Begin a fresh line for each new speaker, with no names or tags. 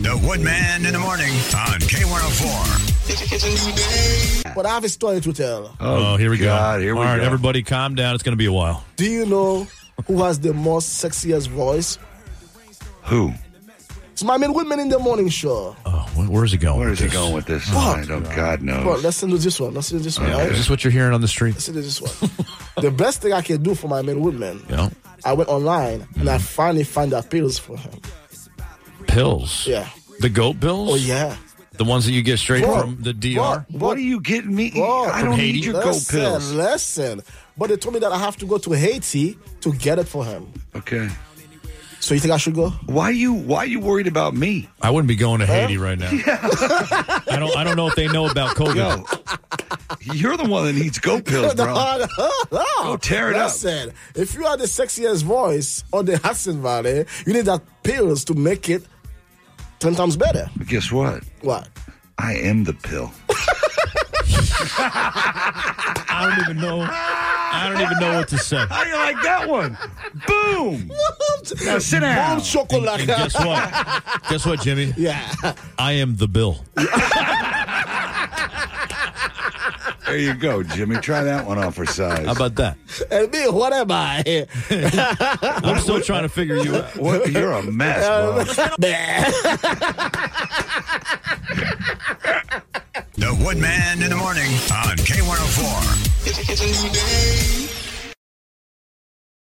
The Woodman in the morning on K104.
It's a new day. But I have a story to tell.
Oh, here we
God,
go.
here we
All right,
go.
everybody calm down. It's going to be a while.
Do you know who has the most sexiest voice?
Who?
It's my man Woodman in the morning show.
Oh, where's he going
Where
with
is he
this?
going with this?
Fuck.
I don't, God knows.
Bro, listen to this one. Listen to this one, right?
Is this what you're hearing on the street?
Listen to this one. The best thing I can do for my man Woodman,
Yeah.
I went online and I finally found out pills for him.
Pills?
Yeah.
The goat pills?
Oh, yeah.
The ones that you get straight
Bro,
from the DR?
What are you getting me?
Bro,
I don't
Haiti?
need your goat pills.
Listen. But they told me that I have to go to Haiti to get it for him.
Okay.
So you think I should go?
Why you worried about me?
I wouldn't be going to Haiti right now. I don't know if they know about COVID.
Yo, you're the one that needs goat pills, bro. Go tear it up.
Listen, if you are the sexiest voice on the Hudson Valley, you need that pills to make it 10 times better.
But guess what?
What?
I am the pill.
I don't even know what to say.
How do you like that one? Boom. Now sit down.
Boom chocolate.
And guess what? Guess what, Jimmy?
Yeah.
I am the bill.
There you go, Jimmy. Try that one on for size.
How about that?
And me, what am I?
I'm still trying to figure you out.
What? You're a mess, bro.
The Woodman in the morning on K104.
It's a new day.